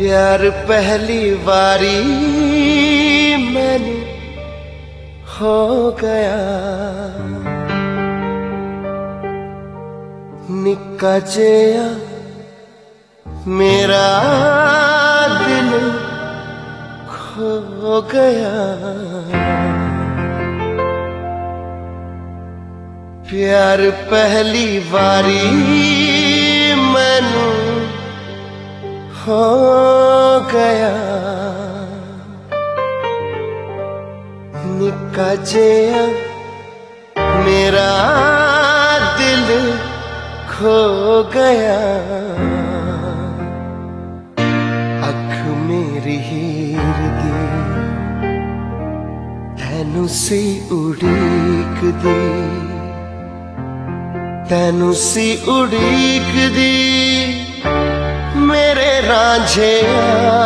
प्यार पहली बारी मैंने हो गया, निक्का जेहा मेरा दिल खो गया। प्यार पहली बारी मैनू हो गया, निक्का जेहा मेरा दिल खो गया। अख मेरी हीर दी तैनू सी उड़ीक दी, तैनू सी उड़ीक दी मेरे रांझिया।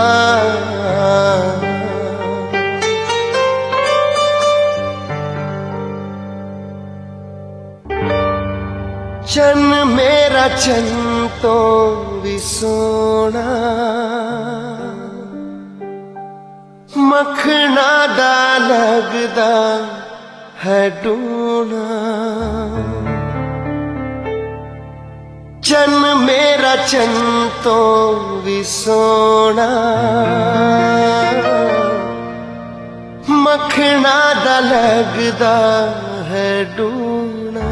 चन मेरा चन तो भी सोना, मखना दा लगदा है डूना। चन मेरा चन तो भी सोना, मखना दा लगदा है डूना।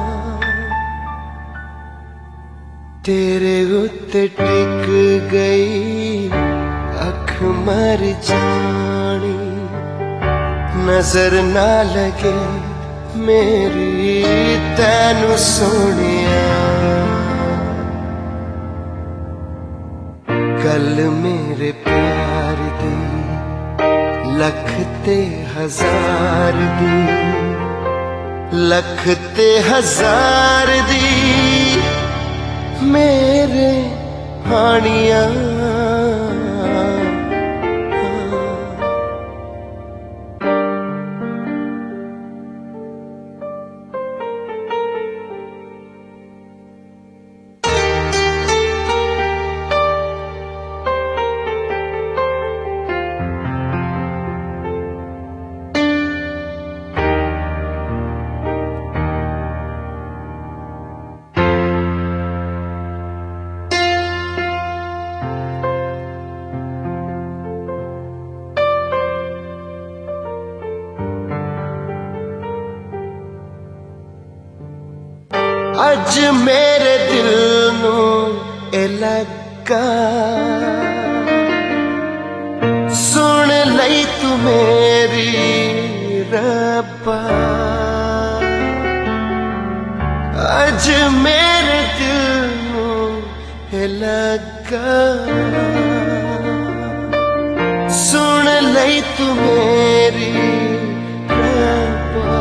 तेरे उत्ते टिक गई अख मर जानी, नजर ना लगे मेरी तैनू सोनिया। गल मेरे प्यार दी लख ते हजार दी, लख ते हजार दी मेरे हानिया। अज मेरे दिल नू ए लगा, सुन लई तू मेरी रब्बा। अज मेरे दिल नू ए लगा, सुन लई तू मेरी रब्बा।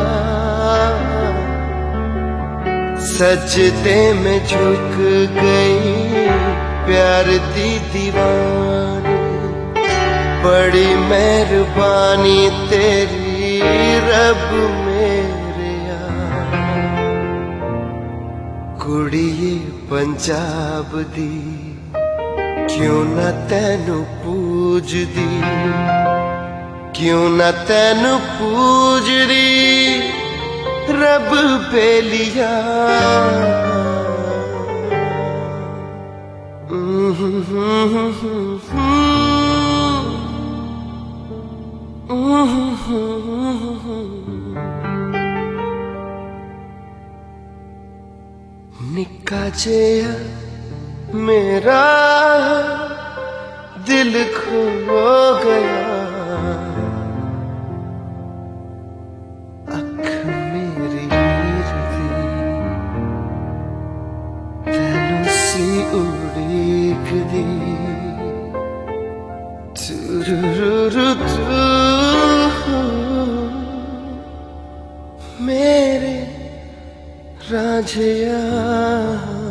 सजदे में झुक गई प्यार दी दीवानी, बड़ी मेहरबानी तेरी रब मेरे यार। कुड़िए पंजाब दी क्यों ना तैनू पूज दी, क्यों ना तैनू पूज दी रब बेलिया। निक्का जेहा मेरा दिल खो गया, उड़ीक दी मेरे रांझिया।